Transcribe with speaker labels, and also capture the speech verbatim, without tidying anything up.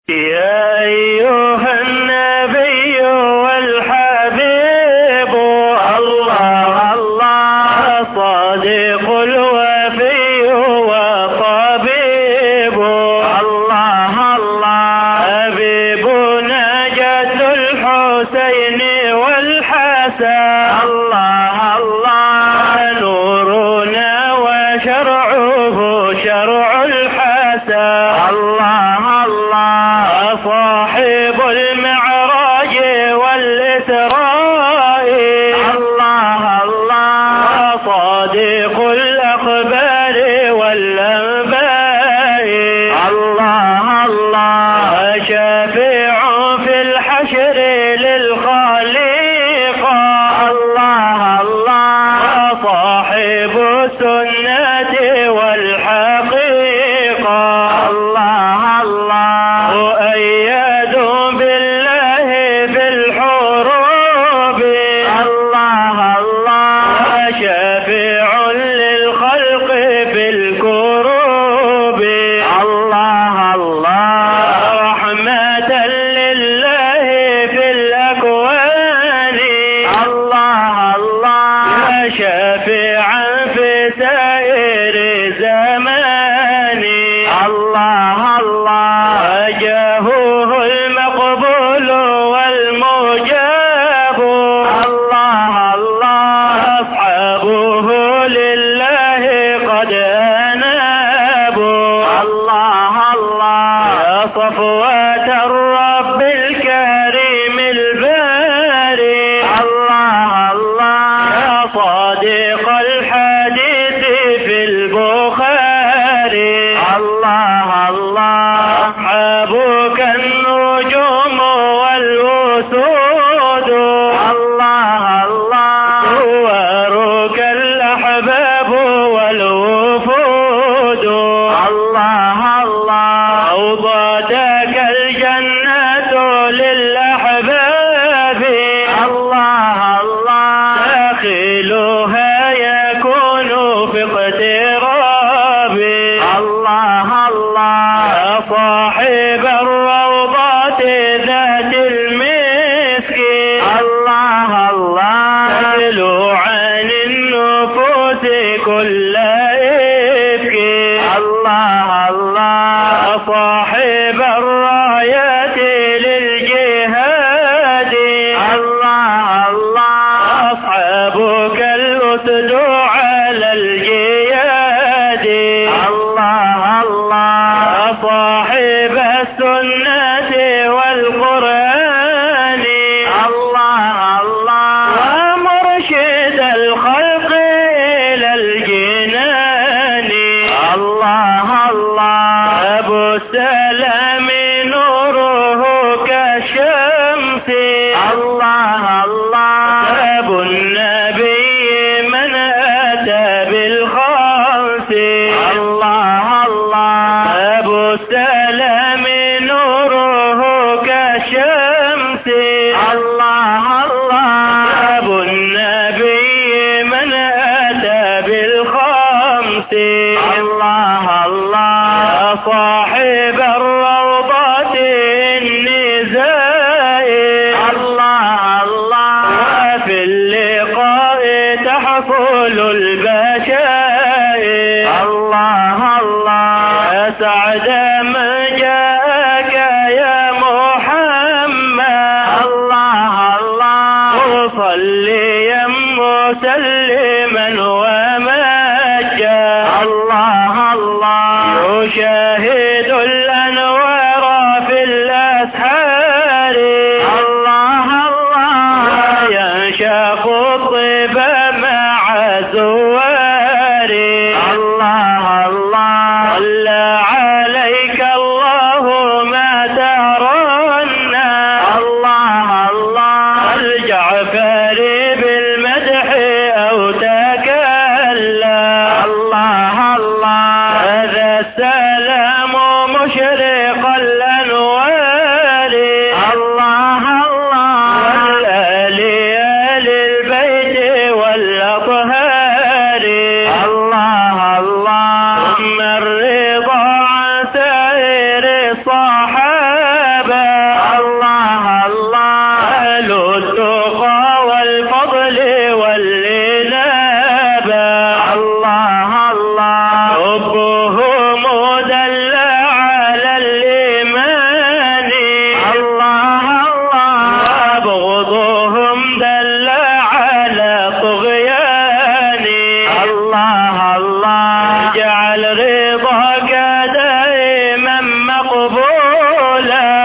Speaker 1: يا أيها النبي والحبيب الله الله صادق الوفي وطبيب الله الله حبيبنا جد الحسين والحسن الله الله نورنا وشرعه شرع الحسن الله الله صاحب المعراج والإسراء الله الله صادق الأخبار والأنباء الله الله شافع في الحشر للخالق الله الله صاحب السنة والحقيقة الله الله مؤيد بالله في الحروب الله الله شافع للخلق في الكروب الله الله رحمة لله في الأكوان الله الله شافعا في سائر زمان الله الله جاهه المقبول والمجاب الله الله أصحابه لله قد أنابوا الله الله يا صفوة الرب الكريم الباري الله الله يا صادق الحديث في البخاري الله الله أصحابك النجوم والأسود الله الله صورك الأحباب والوفود الله الله أوضتك الجنة للأحباب الله الله داخلها يكون في اقتراب الله الله يا صاحب الروضات ذات المسك الله الله تتلو عن النفوس كل إفك الله الله يا صاحب الرايات للجهاد الله الله أصحابك الأسد على الجياد الله الله صاحب السنة والقرآن الله الله ومرشد الخلق إلى الجنان الله الله أبو السلام نوره كالشمس الله الله أبو النبي من أتى بالخمس الله الله أبو السلام نوره كالشمس الله الله أبو النبي من أتى بالخمس الله الله صاحب الروضات النزاء الله الله وفي اللقاء تحصل البشائر الله الله سعد من جاءك يا محمد الله الله مصليا مسلما ومجا الله الله يشاهد الأنوار في الأسحار الله الله ينشق الطيب مع الزوار الله الله صلى عليك الله ما ترنا الله الله الجعفر بالمدح أو تكلم الله الله هذا السلام قبولا